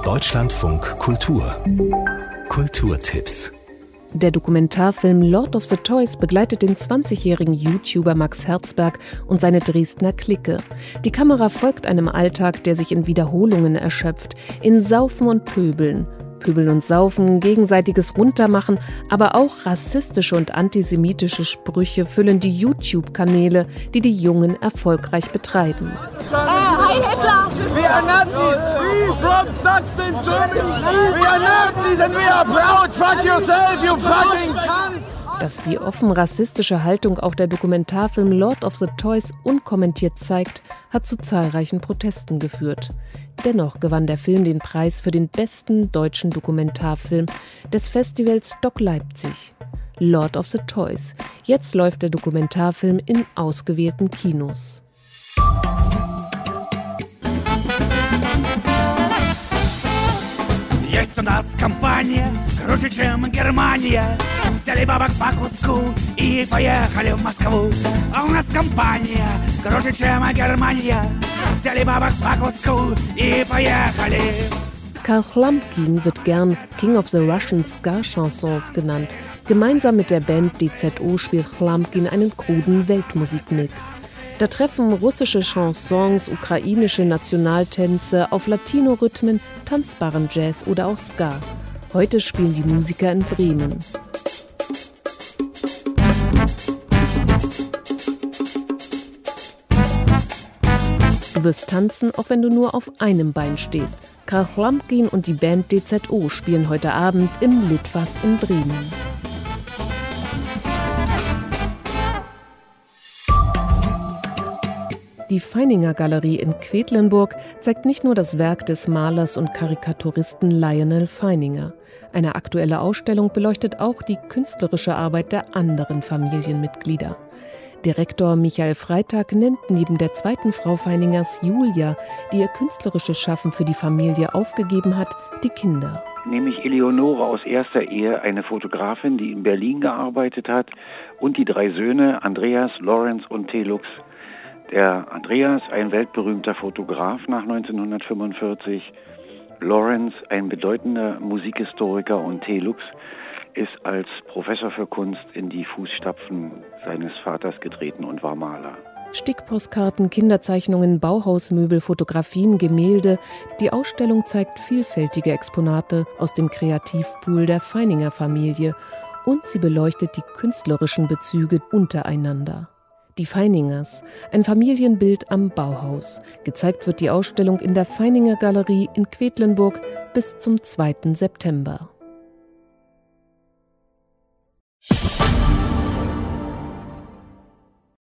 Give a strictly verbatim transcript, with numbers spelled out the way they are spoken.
Deutschlandfunk Kultur. Kulturtipps. Der Dokumentarfilm Lord of the Toys begleitet den zwanzigjährigen YouTuber Max Herzberg und seine Dresdner Clique. Die Kamera folgt einem Alltag, der sich in Wiederholungen erschöpft, in Saufen und Pöbeln. Pöbeln und Saufen, gegenseitiges Runtermachen, aber auch rassistische und antisemitische Sprüche füllen die YouTube-Kanäle, die die Jungen erfolgreich betreiben. Ah, Heil Hitler! We are Nazis! We from Sachsen, Germany! We are Nazis and we are proud! Fuck yourself, you fucking cunts! Dass die offen rassistische Haltung auch der Dokumentarfilm Lord of the Toys unkommentiert zeigt, hat zu zahlreichen Protesten geführt. Dennoch gewann der Film den Preis für den besten deutschen Dokumentarfilm des Festivals Doc Leipzig. Lord of the Toys. Jetzt läuft der Dokumentarfilm in ausgewählten Kinos. Есть у нас компания, круче, чем Германия. Взяли бабок по куску и поехали в Москву. А у нас компания, круче, чем Германия. Взяли бабок по куску и поехали. Karl Chlamkin wird gern King of the Russian Ska Chansons genannt. Gemeinsam mit der Band D Z O spielt Chlamkin einen kruden Weltmusikmix. Da treffen russische Chansons, ukrainische Nationaltänze auf Latino-Rhythmen, tanzbaren Jazz oder auch Ska. Heute spielen die Musiker in Bremen. Du wirst tanzen, auch wenn du nur auf einem Bein stehst. Karl Chlamkin und die Band D Z O spielen heute Abend im Litfass in Bremen. Die Feininger Galerie in Quedlinburg zeigt nicht nur das Werk des Malers und Karikaturisten Lionel Feininger. Eine aktuelle Ausstellung beleuchtet auch die künstlerische Arbeit der anderen Familienmitglieder. Direktor Michael Freitag nennt neben der zweiten Frau Feiningers, Julia, die ihr künstlerisches Schaffen für die Familie aufgegeben hat, die Kinder. Nämlich Eleonore aus erster Ehe, eine Fotografin, die in Berlin gearbeitet hat, und die drei Söhne Andreas, Lorenz und Telux. Der Andreas, ein weltberühmter Fotograf nach neunzehnhundertfünfundvierzig, Lorenz, ein bedeutender Musikhistoriker, und Telux ist als Professor für Kunst in die Fußstapfen seines Vaters getreten und war Maler. Stickpostkarten, Kinderzeichnungen, Bauhausmöbel, Fotografien, Gemälde. Die Ausstellung zeigt vielfältige Exponate aus dem Kreativpool der Feininger Familie und sie beleuchtet die künstlerischen Bezüge untereinander. Die Feiningers, ein Familienbild am Bauhaus. Gezeigt wird die Ausstellung in der Feininger Galerie in Quedlinburg bis zum zweiten September.